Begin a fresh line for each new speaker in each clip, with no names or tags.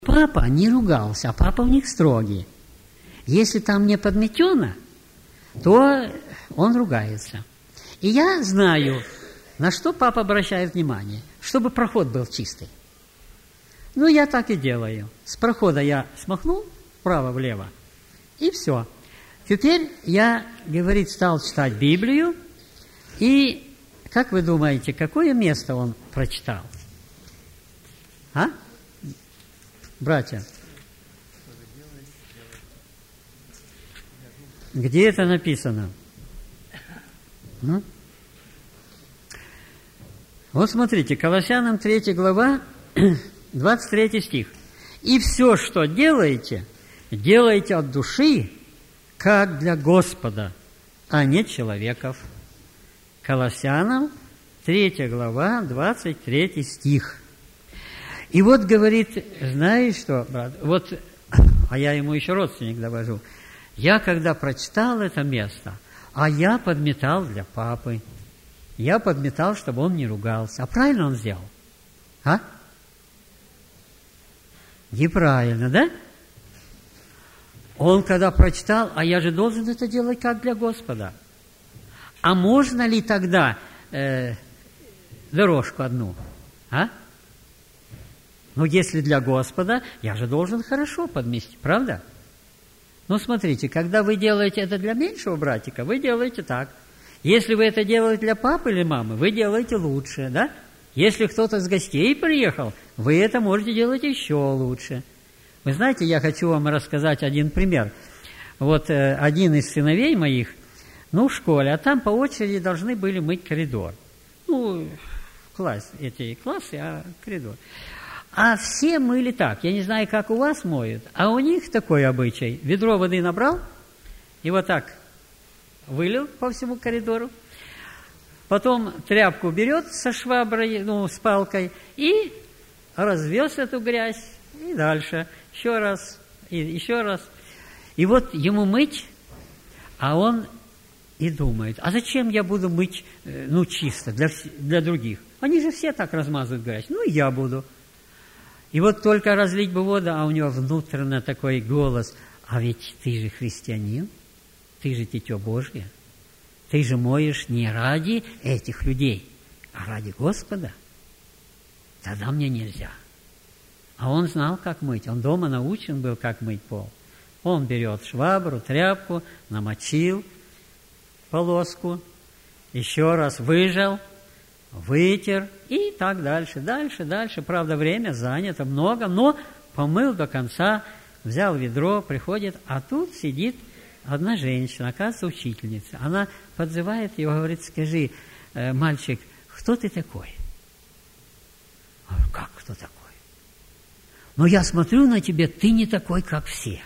Папа не ругался, а папа у них строгий. Если там не подметено, то он ругается. И я знаю, на что папа обращает внимание, чтобы проход был чистый. Ну, я так и делаю. С прохода я смахнул вправо-влево, и все. Теперь я, говорит, стал читать Библию, и, как вы думаете, какое место он прочитал? А? Братья, где это написано? Ну? Вот смотрите, Колоссянам 3 глава, 23 стих. «И все, что делаете, делайте от души, как для Господа, а не человеков». Колоссянам 3 глава, 23 стих. И вот говорит, знаешь что, брат, вот, а я ему еще родственник довожу, я когда прочитал это место, а я подметал для папы, я подметал, чтобы он не ругался. А правильно он сделал? А? Неправильно, да? Он когда прочитал, а я же должен это делать как для Господа. А можно ли тогда дорожку одну? А? Ну, если для Господа, я же должен хорошо подмести, правда? Ну, смотрите, когда вы делаете это для меньшего братика, вы делаете так. Если вы это делаете для папы или мамы, вы делаете лучше, да? Если кто-то с гостей приехал, вы это можете делать еще лучше. Вы знаете, я хочу вам рассказать один пример. Вот один из сыновей моих, в школе, а там по очереди должны были мыть коридор. Эти классы, а коридор. А все мыли так. Я не знаю, как у вас моют, а у них такой обычай. Ведро воды набрал и вот так вылил по всему коридору. Потом тряпку берет со шваброй, с палкой, и развез эту грязь, и дальше. Еще раз, и еще раз. И вот ему мыть, а он и думает, а зачем я буду мыть, чисто для других? Они же все так размазывают грязь, и я буду. И вот только разлить бы воду, а у него внутренне такой голос, а ведь ты же христианин, ты же дитё Божье, ты же моешь не ради этих людей, а ради Господа. Тогда мне нельзя. А он знал, как мыть, он дома научен был, как мыть пол. Он берет швабру, тряпку, намочил полоску, еще раз выжал, вытер и так дальше. Дальше. Правда, время занято много, но помыл до конца, взял ведро, приходит, а тут сидит одна женщина, оказывается, учительница. Она подзывает его, говорит, скажи, мальчик, кто ты такой? Я говорю, как кто такой? Я смотрю на тебя, ты не такой, как все.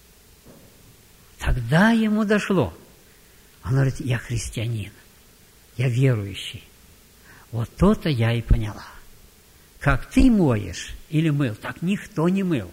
Тогда ему дошло. Она говорит, я христианин, я верующий. Вот то-то я и поняла. Как ты моешь или мыл, так никто не мыл.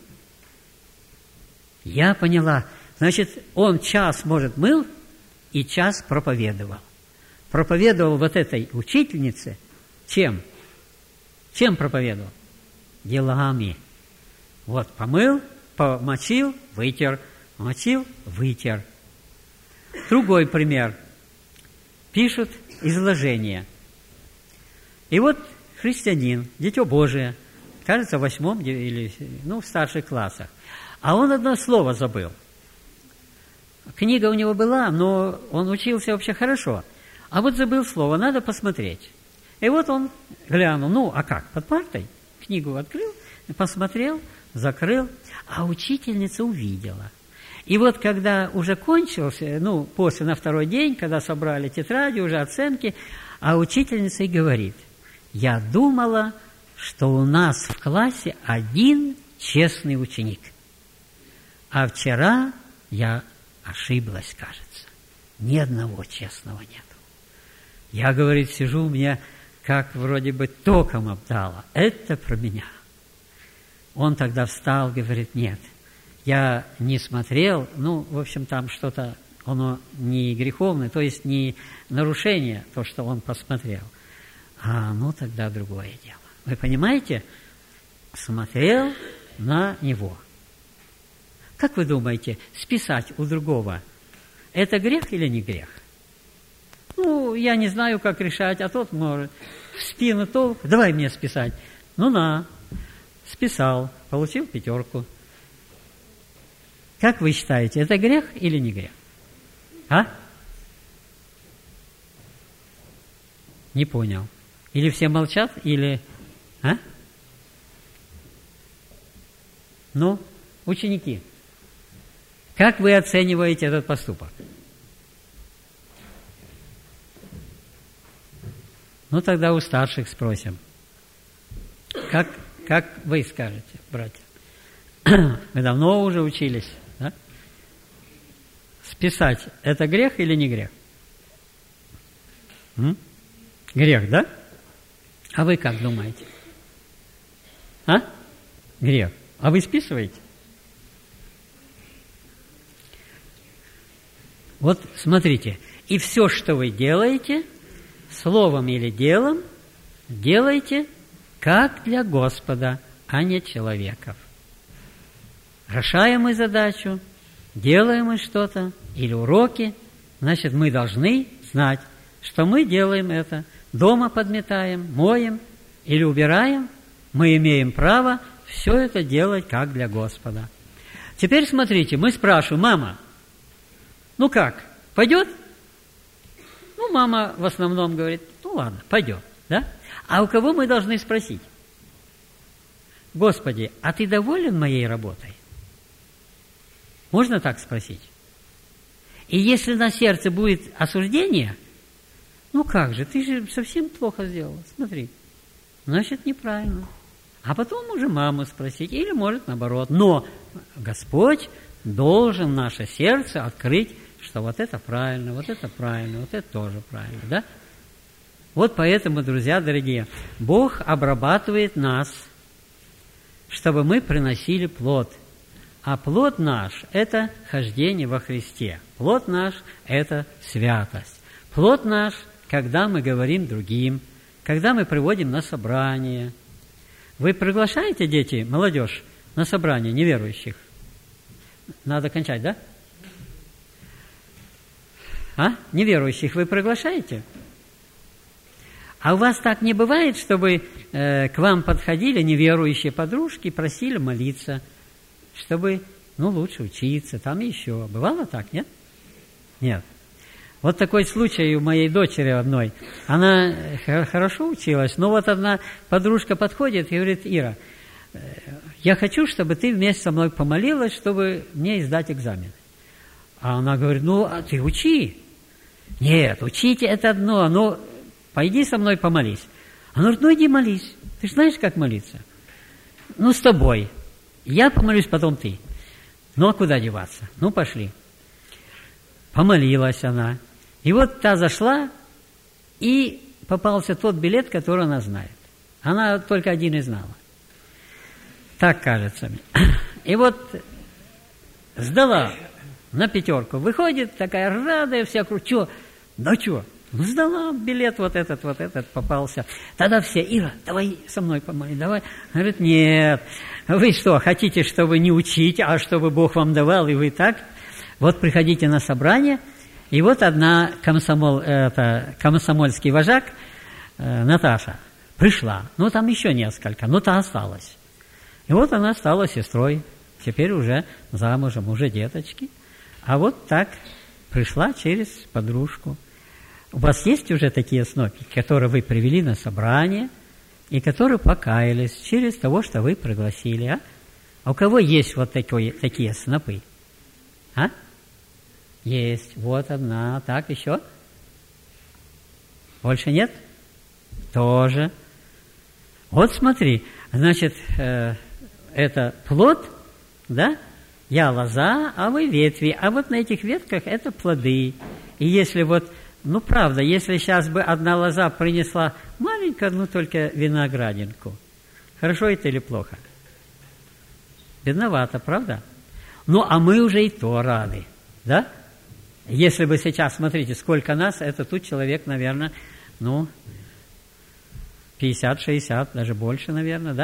Я поняла. Значит, он час, может, мыл и час проповедовал. Проповедовал вот этой учительнице чем? Чем проповедовал? Делами. Вот, помыл, помочил, вытер. Мочил, вытер. Другой пример. Пишут изложение. И вот христианин, дитё Божие, кажется, в 8 или в старших классах. А он одно слово забыл. Книга у него была, но он учился вообще хорошо. А вот забыл слово, надо посмотреть. И вот он глянул, а как, под партой? Книгу открыл, посмотрел, закрыл, а учительница увидела. И вот когда уже кончился, после на второй день, когда собрали тетради, уже оценки, а учительница и говорит, я думала, что у нас в классе один честный ученик. А вчера я ошиблась, кажется. Ни одного честного нету. Я, говорит, сижу, меня как вроде бы током обдало. Это про меня. Он тогда встал, говорит, нет, я не смотрел, в общем, там что-то, оно не греховное, то есть не нарушение, то, что он посмотрел. Тогда другое дело. Вы понимаете? Смотрел, на него. Как вы думаете, списать у другого – это грех или не грех? Ну, я не знаю, как решать, а тот может в спину толк, давай мне списать. Ну, на, списал, получил 5. Как вы считаете, это грех или не грех? А? Не понял. Или все молчат, или... А? Ну, ученики, как вы оцениваете этот поступок? Ну, тогда у старших спросим. Как вы скажете, братья? Вы давно уже учились, да? Списать – это грех или не грех? Грех, да? А вы как думаете? А? Грех. А вы списываете? Вот смотрите, и все, что вы делаете, словом или делом, делайте как для Господа, а не человеков. Решаем мы задачу, делаем мы что-то, или уроки, значит, мы должны знать, что мы делаем это, дома подметаем, моем или убираем, мы имеем право все это делать как для Господа. Теперь смотрите, мы спрашиваем: мама, ну как, пойдет? Ну, мама в основном говорит: ну ладно, пойдет, да? А у кого мы должны спросить? Господи, а ты доволен моей работой? Можно так спросить? И если на сердце будет осуждение, ну как же, ты же совсем плохо сделала, смотри, значит, неправильно. А потом уже маму спросить, или может наоборот. Но Господь должен наше сердце открыть, что вот это правильно, вот это тоже правильно, да? Вот поэтому, друзья дорогие, Бог обрабатывает нас, чтобы мы приносили плод. А плод наш – это хождение во Христе. Плод наш – это святость. Плод наш, когда мы говорим другим, когда мы приводим на собрание. Вы приглашаете, дети, молодежь, на собрание неверующих? Надо кончать, да? А? Неверующих вы приглашаете? А у вас так не бывает, чтобы к вам подходили неверующие подружки, просили молиться, чтобы, лучше учиться, там еще. Бывало так, нет? Нет. Вот такой случай у моей дочери одной. Она хорошо училась, но вот одна подружка подходит и говорит: Ира, я хочу, чтобы ты вместе со мной помолилась, чтобы мне сдать экзамен. А она говорит: а ты учи. Нет, учите это одно, но пойди со мной помолись. Она говорит: иди молись. Ты же знаешь, как молиться? С тобой. Я помолюсь, потом ты. А куда деваться? Пошли. Помолилась она. И вот та зашла, и попался тот билет, который она знает. Она только один и знала. Так кажется мне. И вот сдала на 5. Выходит, такая радая, вся кручу. Сдала билет, вот этот попался. Тогда все: Ира, давай со мной помолись, давай. Говорит: нет, вы что, хотите, чтобы не учить, а чтобы Бог вам давал, и вы так? Вот приходите на собрание. И вот одна комсомольский вожак, Наташа, пришла. Там еще несколько, та осталась. И вот она стала сестрой, теперь уже замужем, уже деточки. А вот так пришла через подружку. У вас есть уже такие снопи, которые вы привели на собрание, и которые покаялись через того, что вы пригласили, а? А у кого есть вот такие снопы? А? Есть. Вот одна. Так, еще? Больше нет? Тоже. Вот смотри, значит, это плод, да? Я лоза, а вы ветви. А вот на этих ветках это плоды. И если правда, если сейчас бы одна лоза принесла маленькую, только виноградинку, хорошо это или плохо? Бедновато, правда? А мы уже и то рады, да? Если бы сейчас, смотрите, сколько нас, это тут человек, наверное, 50-60, даже больше, наверное, да?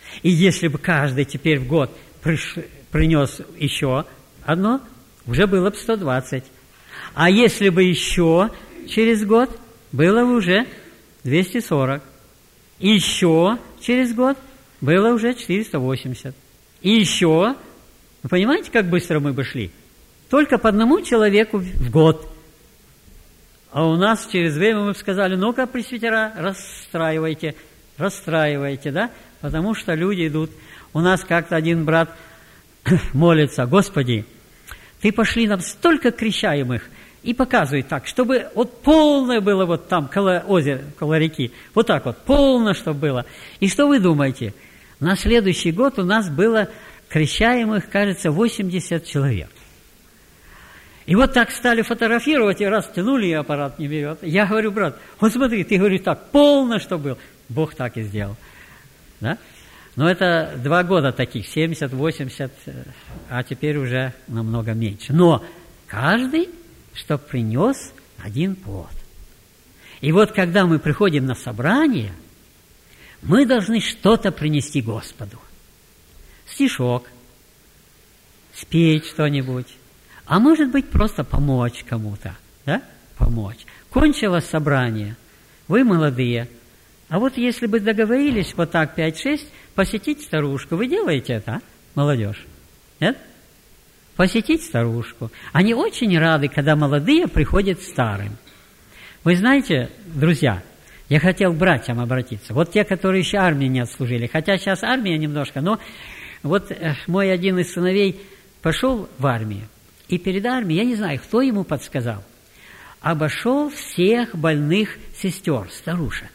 И если бы каждый теперь в год принес еще одно, уже было бы 120. А если бы еще через год, было бы уже 240. И еще через год было уже 480. И еще, вы понимаете, как быстро мы бы шли? Только по одному человеку в год. А у нас через время мы бы сказали: ну-ка, пресвитера, расстраивайте, да? Потому что люди идут. У нас как-то один брат молится: Господи, Ты пошли нам столько крещаемых, и показывает так, чтобы вот полное было вот там, около озера, около реки, вот так вот, полно, чтобы было. И что вы думаете? На следующий год у нас было крещаемых, кажется, 80 человек. И вот так стали фотографировать, и раз тянули, и аппарат не берет. Я говорю: брат, вот смотри, ты говоришь так, полно, что было. Бог так и сделал. Да? Но это 2 года таких, 70, 80, а теперь уже намного меньше. Но каждый, что принес один плод. И вот когда мы приходим на собрание, мы должны что-то принести Господу. Стишок, спеть что-нибудь, а может быть просто помочь кому-то, да? Помочь. Кончилось собрание, вы молодые, а вот если бы договорились вот так 5-6 посетить старушку, вы делаете это, а? Молодежь? Нет? Посетить старушку. Они очень рады, когда молодые приходят к старым. Вы знаете, друзья, я хотел к братьям обратиться. Вот те, которые еще армии не отслужили. Хотя сейчас армия немножко, но вот мой один из сыновей пошел в армию. И перед армией, я не знаю, кто ему подсказал, обошел всех больных сестер, старушек.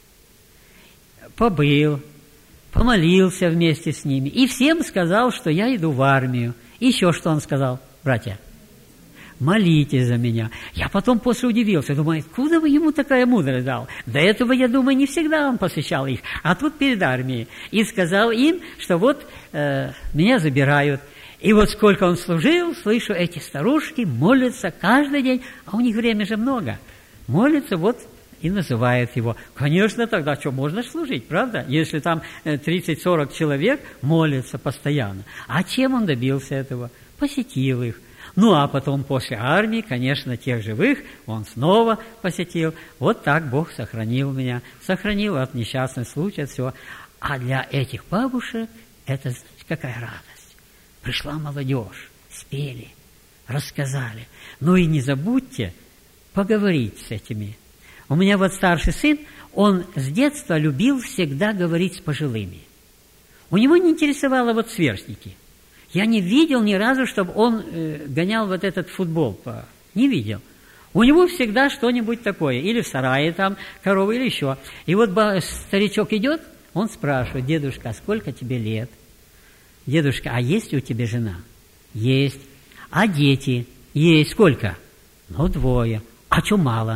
Побыл, помолился вместе с ними. И всем сказал, что я иду в армию. Еще что он сказал, братья? Молитесь за меня. Я потом после удивился, думаю, откуда вы ему такая мудрость дал? До этого, я думаю, не всегда он посещал их, а тут перед армией. И сказал им, что вот меня забирают. И вот сколько он служил, слышу, эти старушки молятся каждый день, а у них время же много. Молятся вот и называют его. Конечно, тогда что, можно служить, правда? Если там 30-40 человек молятся постоянно. А чем он добился этого? Посетил их. Ну, а потом после армии, конечно, тех живых он снова посетил. Вот так Бог сохранил меня. Сохранил от несчастных случаев, все. А для этих бабушек это, знаете, какая радость. Пришла молодежь, спели, рассказали. Ну и не забудьте поговорить с этими. У меня вот старший сын, он с детства любил всегда говорить с пожилыми. У него не интересовало вот сверстники. Я не видел ни разу, чтобы он гонял вот этот футбол. Не видел. У него всегда что-нибудь такое. Или в сарае там корова, или еще. И вот старичок идет, он спрашивает: дедушка, а сколько тебе лет? Дедушка, а есть у тебя жена? Есть. А дети? Есть. Сколько? Ну, 2. А что мало?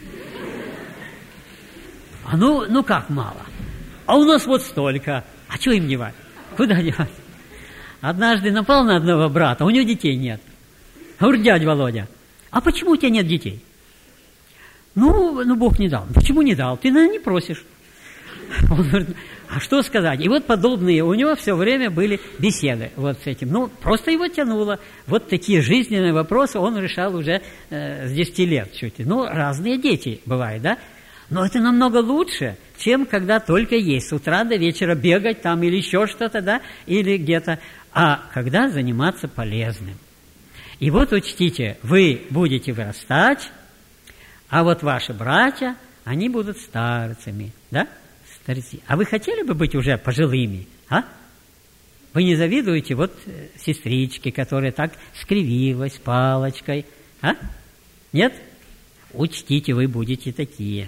А ну как мало? А у нас вот столько. А что им девать? Куда девать? Однажды напал на одного брата, у него детей нет. Говорит: дядя Володя, а почему у тебя нет детей? Ну, Бог не дал. Почему не дал? Ты, наверное, не просишь. Он говорит: а что сказать? И вот подобные у него все время были беседы вот с этим. Ну, просто его тянуло. Вот такие жизненные вопросы он решал уже с 10 лет чуть ли. Ну, разные дети бывают, да? Но это намного лучше, чем когда только есть. С утра до вечера бегать там или еще что-то, да? Или где-то. А когда заниматься полезным. И вот учтите, вы будете вырастать, а вот ваши братья, они будут старцами, да? Старцы. А вы хотели бы быть уже пожилыми, а? Вы не завидуете вот сестричке, которая так скривилась палочкой, а? Нет? Учтите, вы будете такие.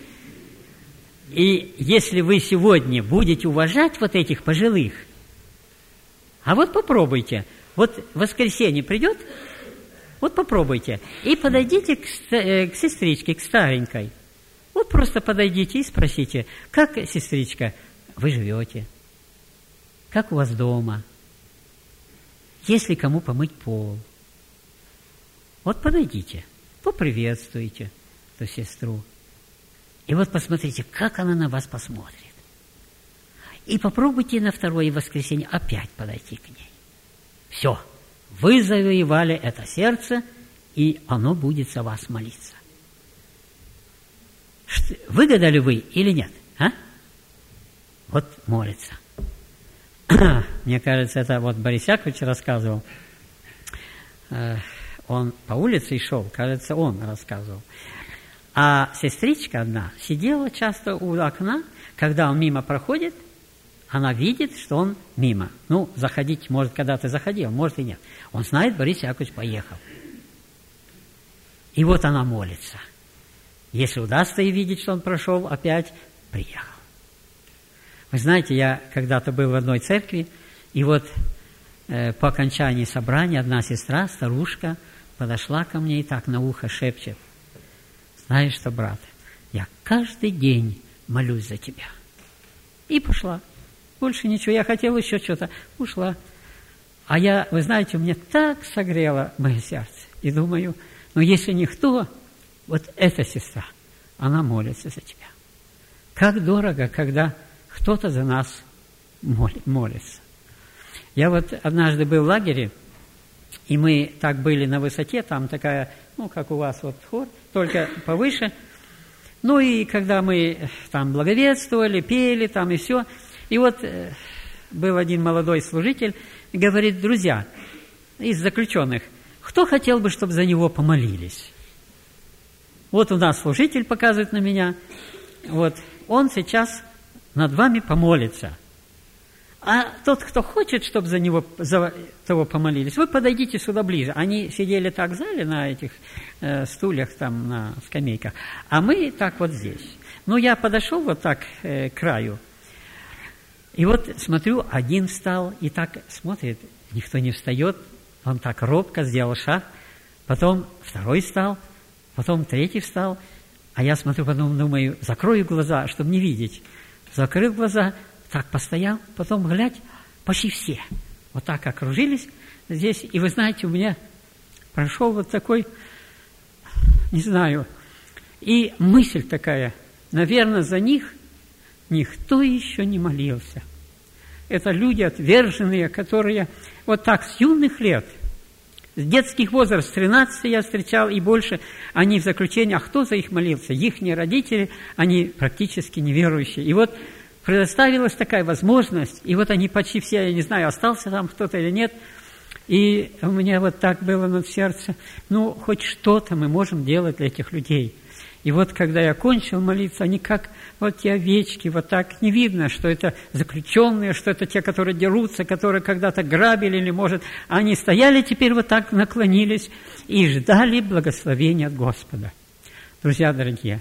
И если вы сегодня будете уважать вот этих пожилых, а вот попробуйте, вот в воскресенье придет, вот попробуйте, и подойдите к сестричке, к старенькой. Вот просто подойдите и спросите: как, сестричка, вы живете? Как у вас дома? Есть ли кому помыть пол? Вот подойдите, поприветствуйте эту сестру. И вот посмотрите, как она на вас посмотрит. И попробуйте на второе воскресенье опять подойти к ней. Все, вы завоевали это сердце, и оно будет за вас молиться. Выгадали вы или нет? А? Вот молится. Мне кажется, это вот Борис Яковлевич рассказывал. Он по улице шел, кажется, он рассказывал. А сестричка одна сидела часто у окна, когда он мимо проходит, она видит, что он мимо. Ну, заходить, может, когда ты заходил, может и нет. Он знает, Борис Яковлевич поехал. И вот она молится. Если удастся ей видеть, что он прошел, опять приехал. Вы знаете, я когда-то был в одной церкви, и вот по окончании собрания одна сестра, старушка, подошла ко мне и так на ухо шепчет: знаешь что, брат, я каждый день молюсь за тебя. И пошла. Больше ничего. Я хотела еще что-то. Ушла. А я, вы знаете, мне так согрело мое сердце. И думаю, ну если никто, вот эта сестра, она молится за тебя. Как дорого, когда кто-то за нас молится. Я вот однажды был в лагере, и мы так были на высоте, там такая, ну, как у вас вот хор, только повыше. Ну, и когда мы там благовествовали, пели там и все, и вот был один молодой служитель, говорит: друзья, из заключенных, кто хотел бы, чтобы за него помолились? Вот у нас служитель показывает на меня, вот, он сейчас над вами помолится. А тот, кто хочет, чтобы за того помолились, вы подойдите сюда ближе. Они сидели так в зале на этих стульях, там, на скамейках, а мы так вот здесь. Ну, я подошел вот так к краю, и вот смотрю, один встал, и так смотрит, никто не встает, он так робко сделал шаг, потом второй встал, потом третий встал, а я смотрю, потом думаю, закрою глаза, чтобы не видеть. Закрыл глаза, так постоял, потом, глядь, почти все вот так окружились здесь. И вы знаете, у меня прошел вот такой, не знаю, и мысль такая, наверное, за них никто еще не молился. Это люди отверженные, которые вот так с юных лет, с детских возраст, с 13 я встречал и больше, они в заключении, а кто за их молился? Ихние родители, они практически неверующие. И вот предоставилась такая возможность, и вот они почти все, я не знаю, остался там кто-то или нет, и у меня вот так было на сердце, ну, хоть что-то мы можем делать для этих людей. И вот, когда я кончил молиться, они как вот те овечки, вот так не видно, что это заключенные, что это те, которые дерутся, которые когда-то грабили или, может, они стояли теперь вот так, наклонились и ждали благословения от Господа. Друзья дорогие,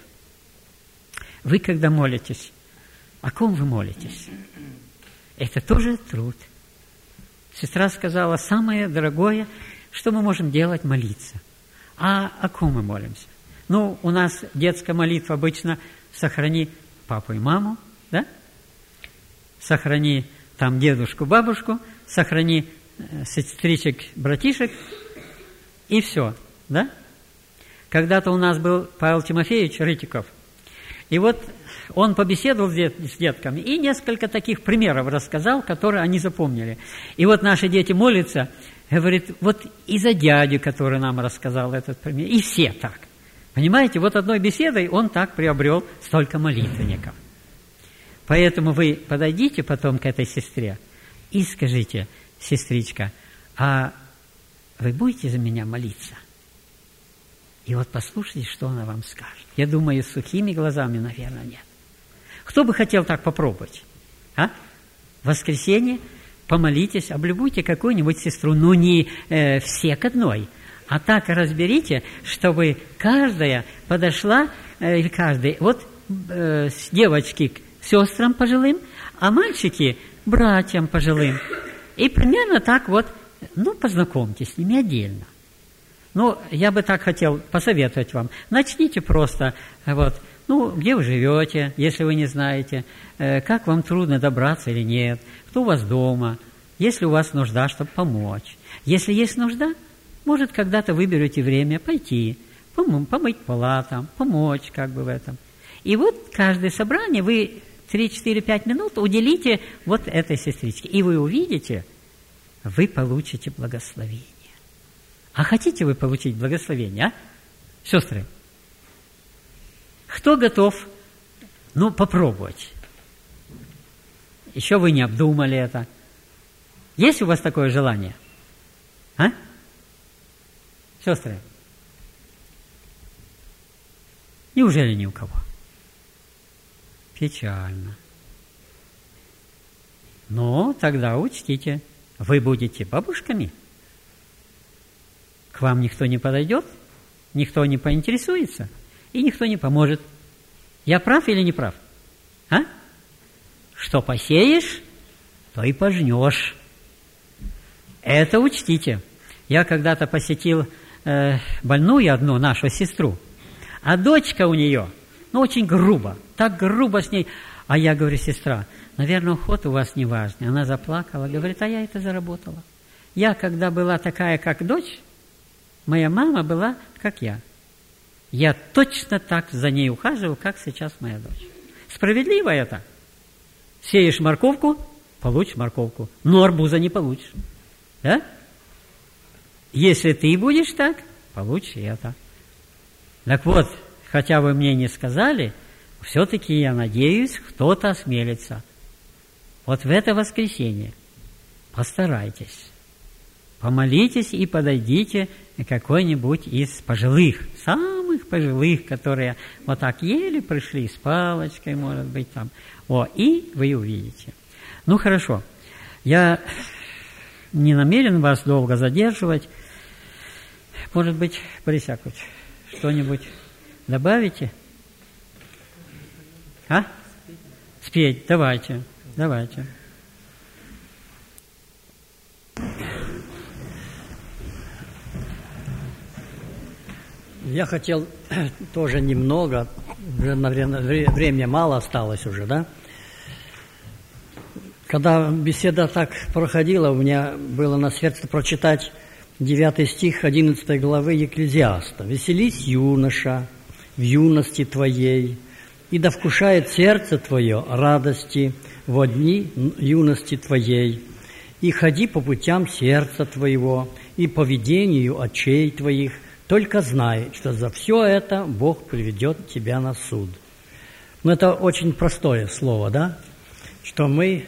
вы, когда молитесь, о ком вы молитесь? Это тоже труд. Сестра сказала, самое дорогое, что мы можем делать, молиться. А о ком мы молимся? Ну, у нас детская молитва обычно «сохрани папу и маму», да? «Сохрани там дедушку, бабушку», «сохрани сестричек, братишек» и все, да? Когда-то у нас был Павел Тимофеевич Рытиков, и вот он побеседовал с детками и несколько таких примеров рассказал, которые они запомнили. И вот наши дети молятся, говорит, вот и за дядю, который нам рассказал этот пример, и все так. Понимаете, вот одной беседой он так приобрел столько молитвенников. Поэтому вы подойдите потом к этой сестре и скажите, сестричка, а вы будете за меня молиться? И вот послушайте, что она вам скажет. Я думаю, с сухими глазами, наверное, нет. Кто бы хотел так попробовать? А? В воскресенье помолитесь, облюбуйте какую-нибудь сестру, но не все к одной, а так разберите, чтобы каждая подошла, или каждый, вот девочки к сестрам пожилым, а мальчики братьям пожилым. И примерно так вот, ну, познакомьтесь с ними отдельно. Ну, я бы так хотел посоветовать вам. Начните просто, вот, ну, где вы живете, если вы не знаете, как вам трудно добраться или нет, кто у вас дома, если у вас нужда, чтобы помочь. Если есть нужда, может, когда-то выберете время пойти, помыть пола там, помочь как бы в этом. И вот каждое собрание вы 3, 4, 5 минут уделите вот этой сестричке. И вы увидите, вы получите благословение. А хотите вы получить благословение, а? Сестры, кто готов, попробовать? Еще вы не обдумали это. Есть у вас такое желание? А? Сестры? Неужели ни у кого? Печально. Но тогда учтите, вы будете бабушками. К вам никто не подойдет, никто не поинтересуется, и никто не поможет. Я прав или не прав? А? Что посеешь, то и пожнешь. Это учтите. Я когда-то посетил больную одну, нашу сестру, а дочка у нее, очень грубо, так грубо с ней. А я говорю: сестра, наверное, уход у вас не важный. Она заплакала, говорит: а я это заработала. Я, когда была такая, как дочь, моя мама была, как я. Я точно так за ней ухаживал, как сейчас моя дочь. Справедливо это? Сеешь морковку, получишь морковку, но арбуза не получишь. Да? Если ты будешь так, получишь это. Так вот, хотя вы мне не сказали, все-таки я надеюсь, кто-то осмелится. Вот в это воскресенье постарайтесь, помолитесь и подойдите к какой-нибудь из пожилых, самых пожилых, которые вот так еле пришли с палочкой, может быть, там. И вы увидите. Хорошо. Я не намерен вас долго задерживать. Может быть, Борис Яковлевич, что-нибудь добавите? А? Спеть. Давайте.
Я хотел тоже немного, времени мало осталось уже, да? Когда беседа так проходила, у меня было на сердце прочитать 9 стих 11 главы Екклезиаста. «Веселись, юноша, в юности твоей, и да вкушает сердце твое радости во дни юности твоей, и ходи по путям сердца твоего, и по ведению очей твоих, только знай, что за все это Бог приведет тебя на суд». Это очень простое слово, да? Что мы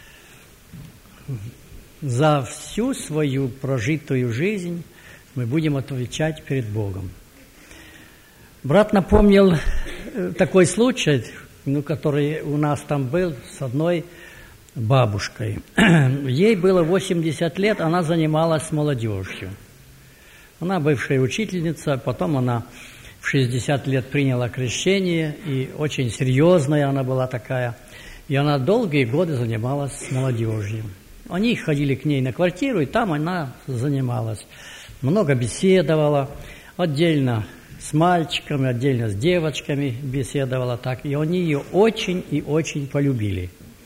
за всю свою прожитую жизнь мы будем отвечать перед Богом. Брат напомнил такой случай, который у нас там был с одной бабушкой. Ей было 80 лет, она занималась молодежью. Она бывшая учительница, потом она в 60 лет приняла крещение, и очень серьезная она была такая. И она долгие годы занималась с молодежью. Они ходили к ней на квартиру, и там она занималась. Много беседовала, отдельно с мальчиками, отдельно с девочками беседовала так. И они ее очень и очень полюбили.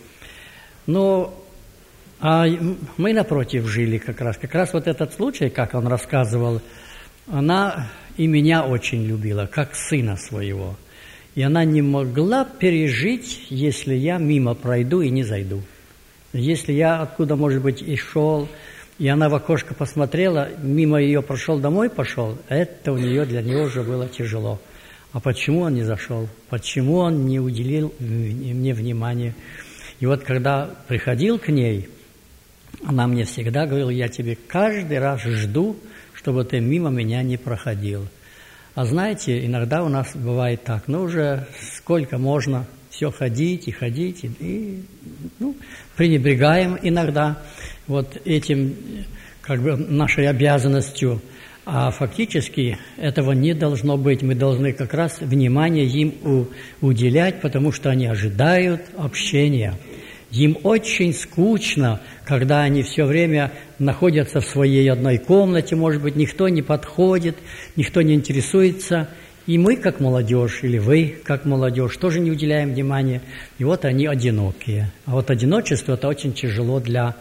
А мы напротив жили как раз вот этот случай, как он рассказывал, она и меня очень любила, как сына своего. И она не могла пережить, если я мимо пройду и не зайду. Если я откуда, может быть, и шел, и она в окошко посмотрела, мимо ее прошел, домой пошел, это для нее уже было тяжело. А почему он не зашел? Почему он не уделил мне внимания? И вот когда приходил к ней, она мне всегда говорила: я тебе каждый раз жду, чтобы ты мимо меня не проходил. А знаете, иногда у нас бывает так, уже сколько можно все ходить, и пренебрегаем иногда вот этим, нашей обязанностью. А фактически этого не должно быть. Мы должны как раз внимание им уделять, потому что они ожидают общения. Им очень скучно, когда они все время находятся в своей одной комнате, может быть, никто не подходит, никто не интересуется. И мы, как молодежь, или вы, как молодежь, тоже не уделяем внимания. И вот они одинокие. А вот одиночество – это очень тяжело для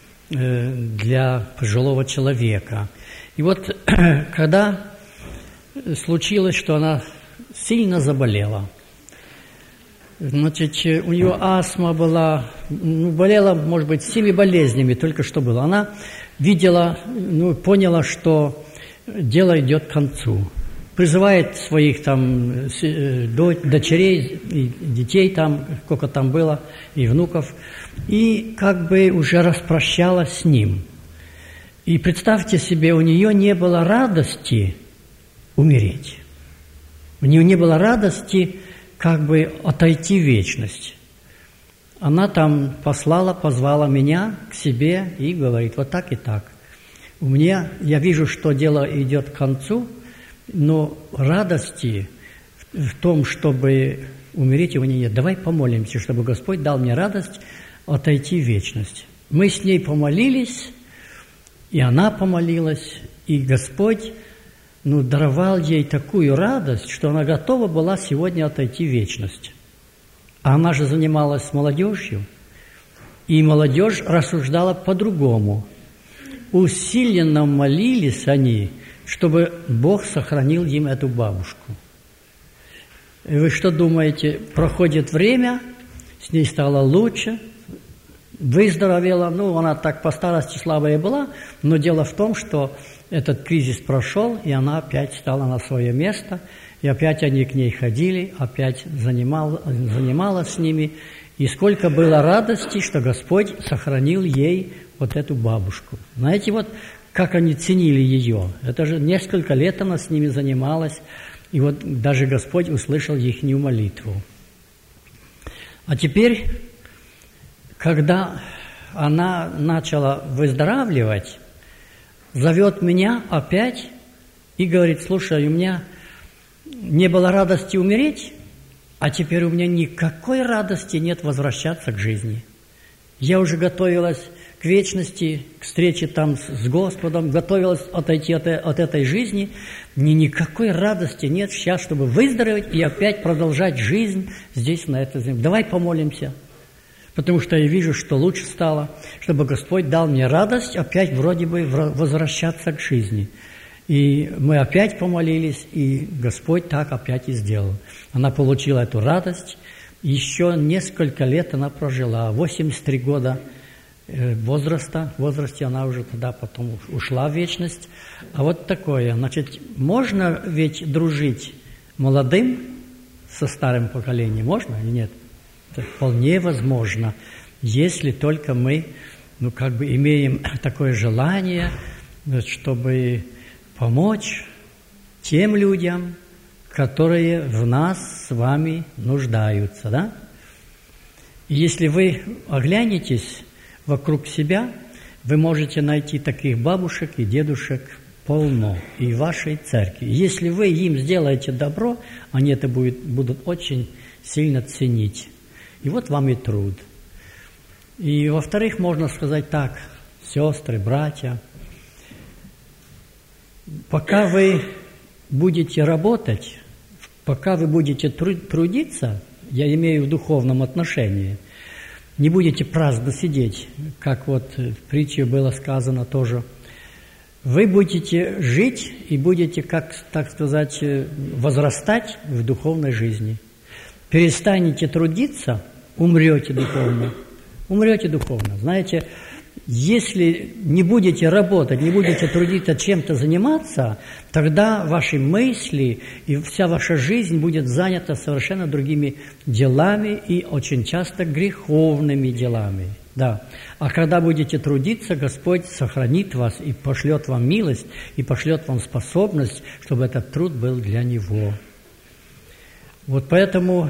пожилого человека. И вот когда случилось, что она сильно заболела, Значит, у нее астма была, болела, может быть, всеми болезнями, только что было. Она видела, поняла, что дело идет к концу. Призывает своих там дочерей и детей там, сколько там было, и внуков, и как бы уже распрощалась с ним. И представьте себе, у нее не было радости умереть. У нее не было радости как бы отойти в вечность. Она там позвала меня к себе и говорит, вот так и так. Я вижу, что дело идет к концу, но радости в том, чтобы умереть, у нее нет. Давай помолимся, чтобы Господь дал мне радость отойти в вечность. Мы с ней помолились, и она помолилась, и Господь даровал ей такую радость, что она готова была сегодня отойти в вечность. А она же занималась с молодежью, и молодежь рассуждала по-другому. Усиленно молились они, чтобы Бог сохранил им эту бабушку. И вы что думаете, проходит время, с ней стало лучше, выздоровела, она так по старости слабая была, но дело в том, что этот кризис прошел, и она опять стала на свое место, и опять они к ней ходили, опять занималась с ними, и сколько было радости, что Господь сохранил ей вот эту бабушку. Знаете, вот как они ценили ее. Это же несколько лет она с ними занималась, и вот даже Господь услышал ихнюю молитву. А теперь, когда она начала выздоравливать, зовет меня опять и говорит, слушай, у меня не было радости умереть, а теперь у меня никакой радости нет возвращаться к жизни. Я уже готовилась к вечности, к встрече там с Господом, готовилась отойти от этой жизни. Мне никакой радости нет сейчас, чтобы выздороветь и опять продолжать жизнь здесь, на этой земле. Давай помолимся, потому что я вижу, что лучше стало, чтобы Господь дал мне радость опять вроде бы возвращаться к жизни. И мы опять помолились, и Господь так опять и сделал. Она получила эту радость. Еще несколько лет она прожила, 83 года в возрасте она уже тогда потом ушла в вечность. А вот такое, значит, можно ведь дружить молодым со старым поколением? Можно или нет? Это вполне возможно, если только мы, имеем такое желание, чтобы помочь тем людям, которые в нас с вами нуждаются, да? И если вы оглянетесь вокруг себя, вы можете найти таких бабушек и дедушек полно и в вашей церкви. Если вы им сделаете добро, они это будут очень сильно ценить. И вот вам и труд. И, во-вторых, можно сказать так, сестры, братья, пока вы будете работать, пока вы будете трудиться, я имею в духовном отношении, не будете праздно сидеть, как вот в притче было сказано тоже, вы будете жить и будете, так сказать, возрастать в духовной жизни. Перестанете трудиться, умрете духовно. Умрете духовно. Знаете, если не будете работать, не будете трудиться, чем-то заниматься, тогда ваши мысли и вся ваша жизнь будет занята совершенно другими делами и очень часто греховными делами. Да. А когда будете трудиться, Господь сохранит вас и пошлет вам милость, и пошлет вам способность, чтобы этот труд был для Него. Вот поэтому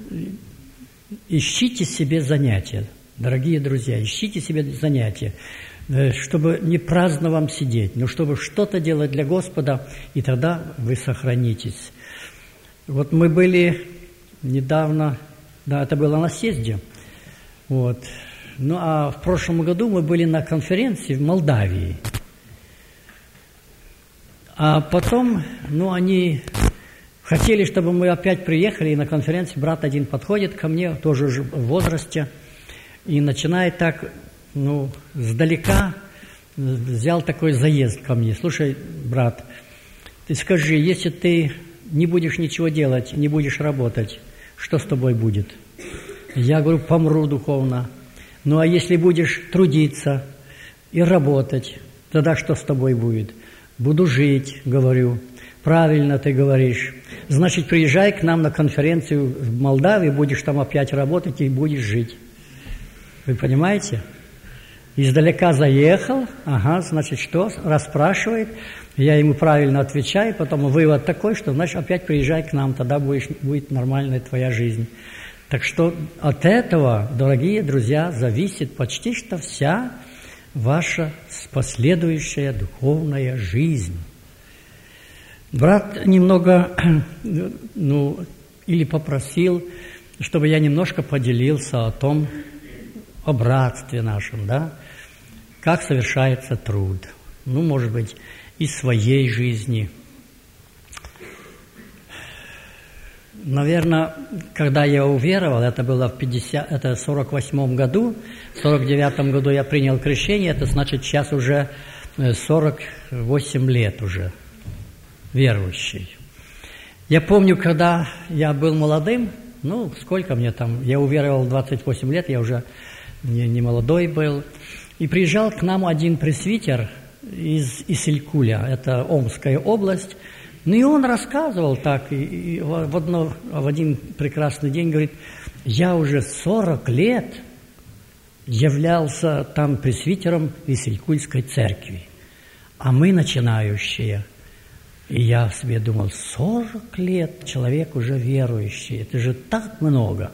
ищите себе занятия. Дорогие друзья, ищите себе занятия, чтобы не праздно вам сидеть, но чтобы что-то делать для Господа, и тогда вы сохранитесь. Вот мы были недавно, да, это было на съезде, вот. Ну, а в прошлом году мы были на конференции в Молдавии. А потом, они хотели, чтобы мы опять приехали, и на конференции брат один подходит ко мне, тоже уже в возрасте, и начинает так, сдалека, взял такой заезд ко мне. Слушай, брат, ты скажи, если ты не будешь ничего делать, не будешь работать, что с тобой будет? Я говорю, помру духовно. Ну, а если будешь трудиться и работать, тогда что с тобой будет? Буду жить, говорю. Правильно ты говоришь. Значит, приезжай к нам на конференцию в Молдавию, будешь там опять работать и будешь жить. Вы понимаете? Издалека заехал, ага, значит, что? Расспрашивает. Я ему правильно отвечаю, потом вывод такой, что, значит, опять приезжай к нам, тогда будет нормальная твоя жизнь. Так что от этого, дорогие друзья, зависит почти что вся ваша последующая духовная жизнь. Брат немного, или попросил, чтобы я немножко поделился о братстве нашем, да, как совершается труд. Может быть, из своей жизни. Наверное, когда я уверовал, это было в 48 году, в 49 году я принял крещение, это значит сейчас уже 48 лет уже верующий. Я помню, когда я был молодым, сколько мне там, я уверовал в 28 лет, я уже не молодой был, и приезжал к нам один пресвитер из Исилькуля, это Омская область. И он рассказывал так, и в один прекрасный день говорит, я уже 40 лет являлся там пресвитером Исилькульской церкви, а мы начинающие. И я себе думал, 40 лет человек уже верующий, это же так много.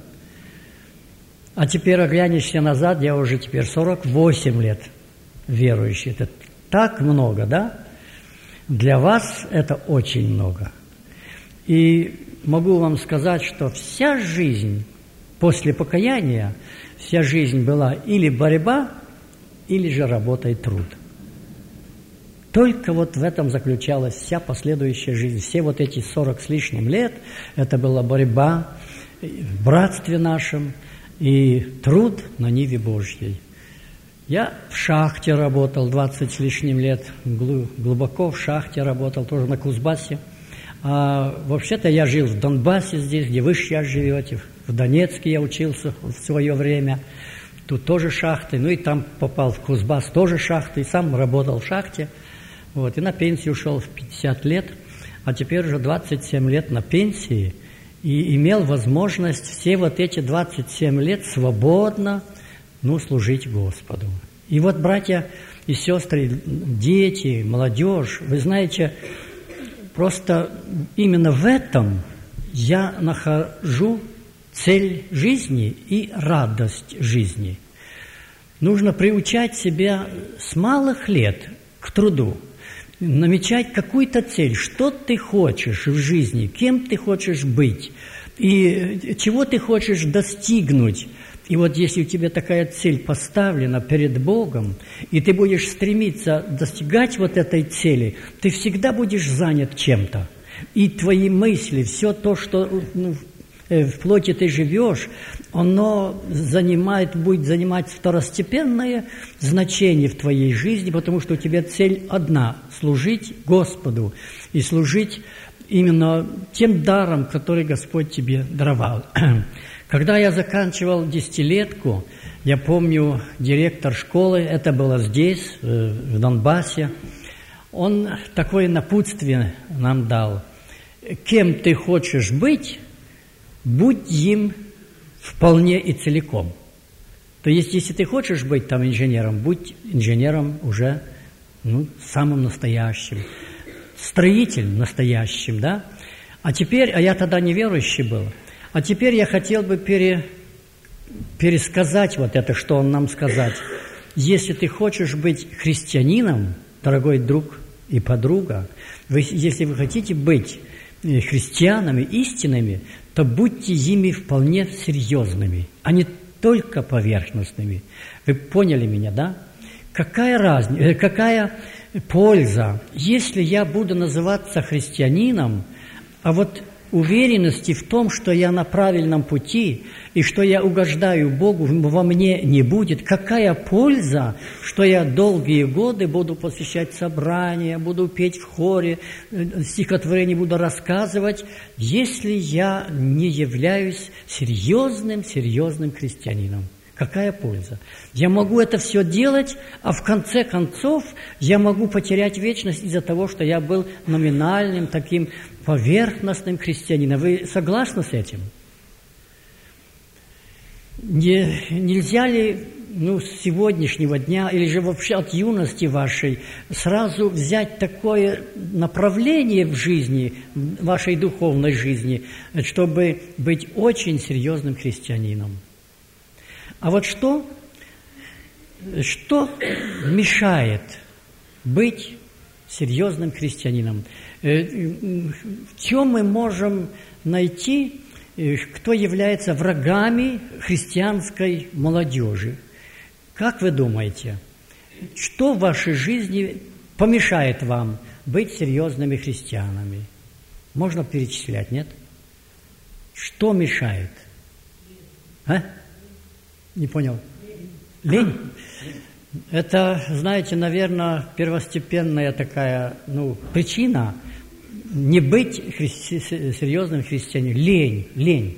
А теперь оглянешься назад, я уже теперь 48 лет верующий, это так много, да? Для вас это очень много. И могу вам сказать, что вся жизнь после покаяния, вся жизнь была или борьба, или же работа и труд. Только в этом заключалась вся последующая жизнь. Все эти 40 с лишним лет, это была борьба в братстве нашем и труд на ниве Божьей. Я в шахте работал 20 с лишним лет, глубоко в шахте работал, тоже на Кузбассе. А вообще-то я жил в Донбассе здесь, где вы сейчас живете, в Донецке я учился в свое время, тут тоже шахты, и там попал в Кузбасс, тоже шахты, и сам работал в шахте, и на пенсию ушел в 50 лет, а теперь уже 27 лет на пенсии, и имел возможность все эти 27 лет свободно служить Господу. И братья и сестры, дети, молодежь, вы знаете, просто именно в этом я нахожу цель жизни и радость жизни. Нужно приучать себя с малых лет к труду, намечать какую-то цель, что ты хочешь в жизни, кем ты хочешь быть, и чего ты хочешь достигнуть. И если у тебя такая цель поставлена перед Богом, и ты будешь стремиться достигать этой цели, ты всегда будешь занят чем-то. И твои мысли, все то, что в плоти ты живешь, оно будет занимать второстепенное значение в твоей жизни, потому что у тебя цель одна – служить Господу и служить именно тем даром, который Господь тебе даровал. Когда я заканчивал 10-летку, я помню, директор школы, это было здесь, в Донбассе, он такое напутствие нам дал. Кем ты хочешь быть, будь им вполне и целиком. То есть, если ты хочешь быть там инженером, будь инженером уже самым настоящим. Строитель настоящим, да? А я тогда неверующий был. А теперь я хотел бы пересказать это, что он нам сказал. Если ты хочешь быть христианином, дорогой друг и подруга, если вы хотите быть христианами истинными, то будьте ими вполне серьезными, а не только поверхностными. Вы поняли меня, да? Какая разница, какая польза, если я буду называться христианином, а уверенности в том, что я на правильном пути и что я угождаю Богу, во мне не будет. Какая польза, что я долгие годы буду посещать собрания, буду петь в хоре, стихотворение буду рассказывать, если я не являюсь серьезным христианином? Какая польза? Я могу это все делать, а в конце концов я могу потерять вечность из-за того, что я был номинальным, таким поверхностным христианином. Вы согласны с этим? Нельзя ли с сегодняшнего дня или же вообще от юности вашей сразу взять такое направление в жизни, в вашей духовной жизни, чтобы быть очень серьезным христианином? А вот что мешает быть серьезным христианином? В чем мы можем найти, кто является врагами христианской молодежи? Как вы думаете, что в вашей жизни помешает вам быть серьезными христианами? Можно перечислять, нет? Что мешает? А? Не понял. Лень? Это, знаете, наверное, первостепенная такая, причина не быть серьезным христианином. Лень.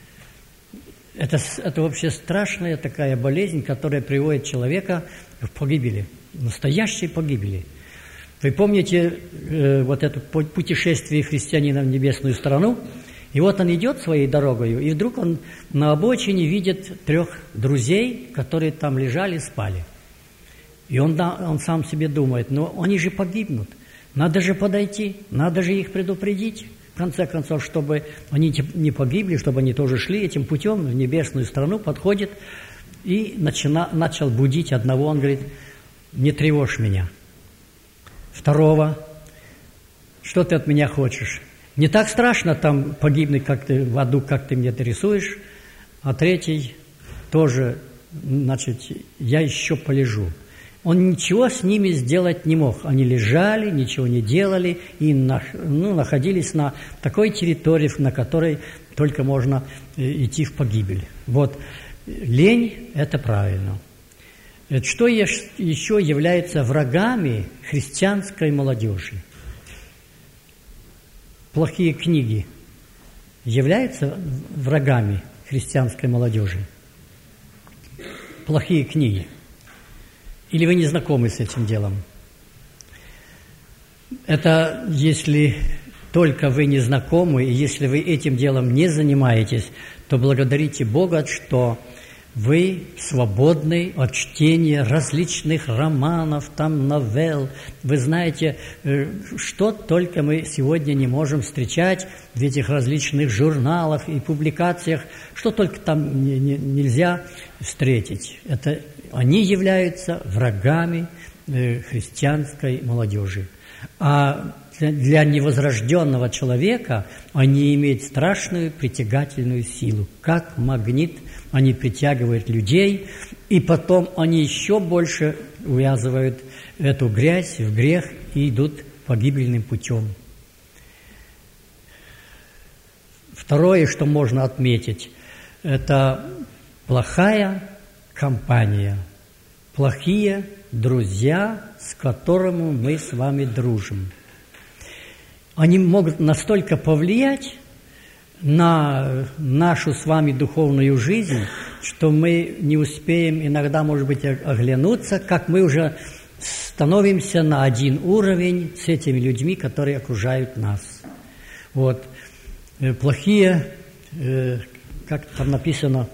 Это вообще страшная такая болезнь, которая приводит человека в погибели, настоящей погибели. Вы помните вот это путешествие христианина в небесную страну? И вот он идет своей дорогой, и вдруг он на обочине видит 3 друзей, которые там лежали, спали. И он сам себе думает, они же погибнут, надо же подойти, надо же их предупредить, в конце концов, чтобы они не погибли, чтобы они тоже шли этим путем в небесную страну, подходит и начал будить одного, он говорит, не тревожь меня. Второго, что ты от меня хочешь? Не так страшно там погибнуть как ты, в аду, как ты мне это рисуешь. А третий тоже, я еще полежу. Он ничего с ними сделать не мог. Они лежали, ничего не делали и находились на такой территории, на которой только можно идти в погибель. Вот. Лень – это правильно. Что еще является врагами христианской молодежи? Плохие книги являются врагами христианской молодежи? Плохие книги. Или вы не знакомы с этим делом? Это если только вы не знакомы, и если вы этим делом не занимаетесь, то благодарите Бога, что вы свободны от чтения различных романов, новелл. Вы знаете, что только мы сегодня не можем встречать в этих различных журналах и публикациях, что только там нельзя встретить. Они являются врагами христианской молодежи. А для невозрожденного человека они имеют страшную притягательную силу, как магнит. Они притягивают людей, и потом они еще больше увязывают эту грязь в грех и идут погибельным путем. Второе, что можно отметить, это плохая компания, плохие друзья, с которыми мы с вами дружим. Они могут настолько повлиять на нашу с вами духовную жизнь, что мы не успеем иногда, может быть, оглянуться, как мы уже становимся на один уровень с этими людьми, которые окружают нас. Вот. Плохие, как там написано,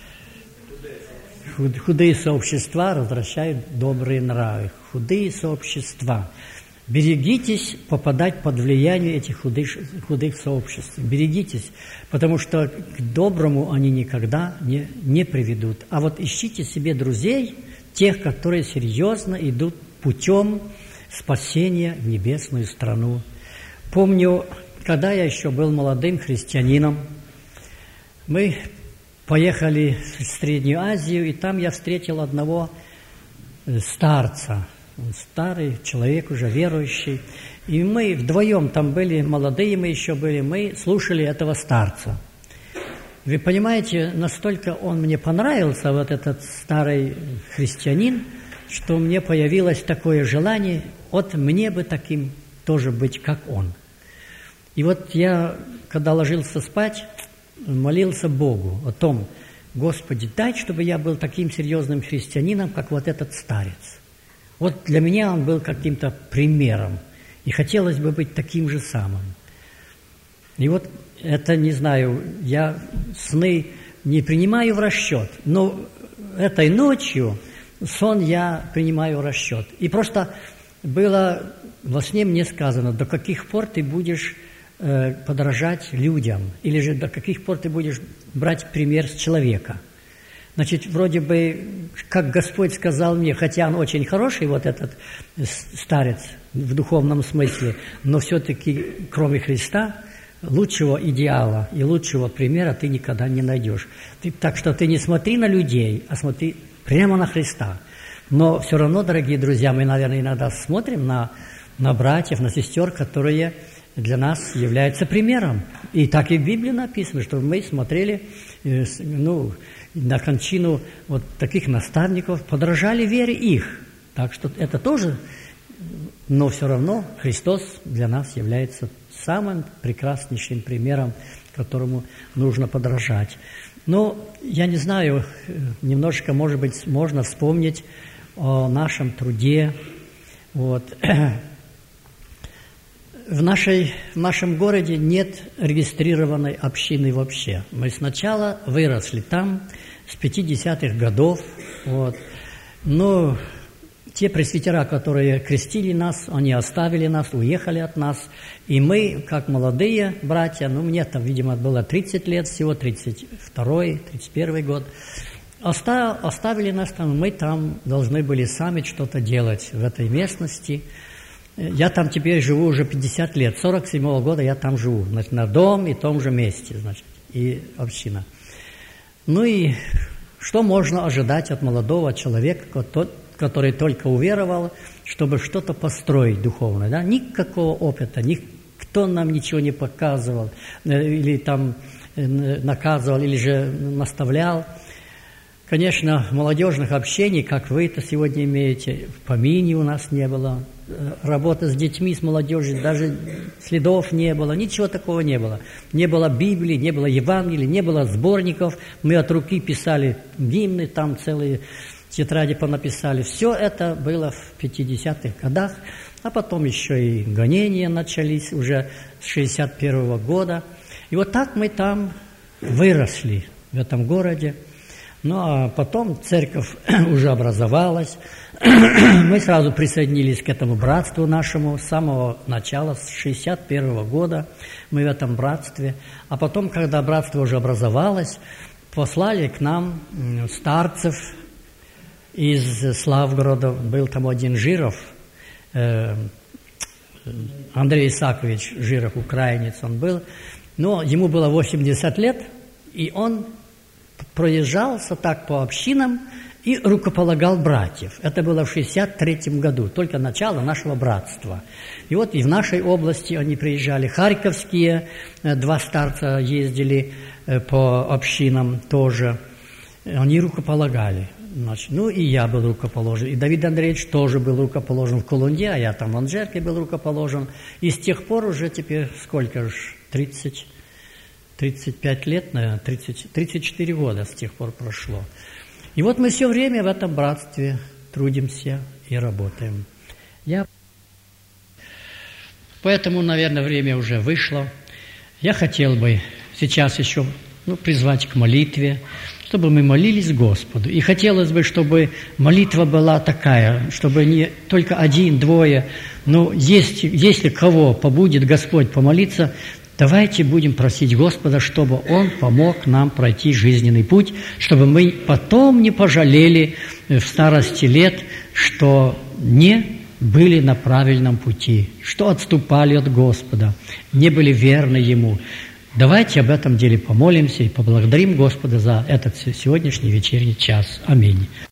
худые сообщества развращают добрые нравы. Худые сообщества. Берегитесь попадать под влияние этих худых сообществ. Берегитесь, потому что к доброму они никогда не приведут. А вот ищите себе друзей, тех, которые серьезно идут путем спасения в небесную страну. Помню, когда я еще был молодым христианином, мы поехали в Среднюю Азию, и там я встретил одного старца, Он старый человек уже, верующий. И мы вдвоем там были, молодые мы еще были, мы слушали этого старца. Вы понимаете, настолько он мне понравился, вот этот старый христианин, что мне появилось такое желание, вот мне бы таким тоже быть, как он. И вот я, когда ложился спать, молился Богу о том: Господи, дай, чтобы я был таким серьезным христианином, как вот этот старец. Вот для меня он был каким-то примером, и хотелось бы быть таким же самым. И вот это, не знаю, я сны не принимаю в расчет, но этой ночью сон я принимаю в расчет. И просто было во сне мне сказано: до каких пор ты будешь подражать людям, или же до каких пор ты будешь брать пример с человека. Значит, вроде бы, как Господь сказал мне, хотя он очень хороший, вот этот старец в духовном смысле, но все-таки, кроме Христа, лучшего идеала и лучшего примера ты никогда не найдешь. Так что ты не смотри на людей, а смотри прямо на Христа. Но все равно, дорогие друзья, мы, наверное, иногда смотрим на братьев, на сестер, которые для нас являются примером. И так и в Библии написано, что мы смотрели на кончину вот таких наставников, подражали вере их. Так что это тоже, но все равно Христос для нас является самым прекраснейшим примером, которому нужно подражать. Но я не знаю, немножко, может быть, можно вспомнить о нашем труде. Вот. В нашем городе нет регистрированной общины вообще. Мы сначала выросли там с 50-х годов. Вот. Но те пресвитера, которые крестили нас, они оставили нас, уехали от нас. И мы, как молодые братья, мне там, видимо, было 30 лет всего, 32-й, 31-й год, оставили нас там, мы там должны были сами что-то делать в этой местности. Я там теперь живу уже 50 лет, 47-го года я там живу, значит, на дом и том же месте, значит, и община. Ну и что можно ожидать от молодого человека, который только уверовал, чтобы что-то построить духовное, да? Никакого опыта, никто нам ничего не показывал, или там наказывал, или же наставлял. Конечно, молодежных общений, как вы это сегодня имеете, в помине у нас не было. Работа с детьми, с молодежью, даже следов не было, ничего такого не было. Не было Библии, не было Евангелия, не было сборников. Мы от руки писали гимны, там целые тетради понаписали. Все это было в 50-х годах, а потом еще и гонения начались уже с 61-го года. И вот так мы там выросли, в этом городе. Ну, а потом церковь уже образовалась. Мы сразу присоединились к этому братству нашему с самого начала, с 61-го года мы в этом братстве. А потом, когда братство уже образовалось, послали к нам старцев из Славгорода. Был там один Жиров, Андрей Исакович Жиров, украинец он был. Но ему было 80 лет, и он проезжался так по общинам и рукополагал братьев. Это было в 63-м году, только начало нашего братства. И вот и в нашей области они приезжали. Харьковские два старца ездили по общинам тоже. Они рукополагали. Значит, и я был рукоположен. И Давид Андреевич тоже был рукоположен в Колунде, а я там в Анжерке был рукоположен. И с тех пор уже теперь сколько же, 35 лет, наверное, 34 года с тех пор прошло. И вот мы все время в этом братстве трудимся и работаем. Поэтому, наверное, время уже вышло. Я хотел бы сейчас еще призвать к молитве, чтобы мы молились Господу. И хотелось бы, чтобы молитва была такая, чтобы не только один, двое, но если кого побудет Господь помолиться, давайте будем просить Господа, чтобы Он помог нам пройти жизненный путь, чтобы мы потом не пожалели в старости лет, что не были на правильном пути, что отступали от Господа, не были верны Ему. Давайте об этом деле помолимся и поблагодарим Господа за этот сегодняшний вечерний час. Аминь.